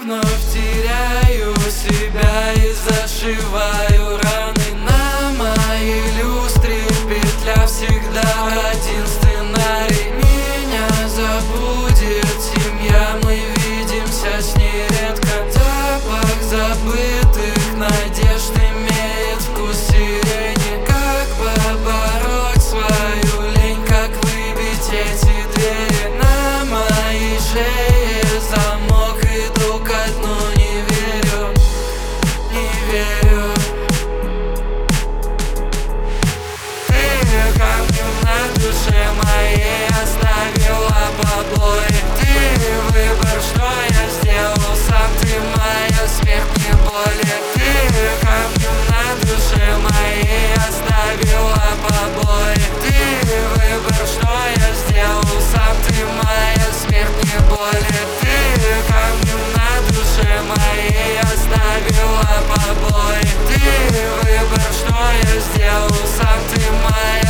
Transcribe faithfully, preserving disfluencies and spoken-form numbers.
вновь теряю себя и зашиваю раны на моей люстре. Петля всегда один сценарий. Меня забудет семья, мы видимся с ней редко. Запах забытых надежд имеет вкус сирени. Как побороть свою лень, как выбить эти двери? На моей шее замок, иду ко дну, не верю, не верю. Ты камнем на душе моей оставила побои. Ты выбор, что я сделал сам, ты моя, смех мне боли. Ты камнем на душе моей оставила побои. Ты выбор, что я сделал сам, ты моя, смех мне боли. Ты камнем на душе моей оставила побои. Ты выбор, что я сделал сам, ты моя.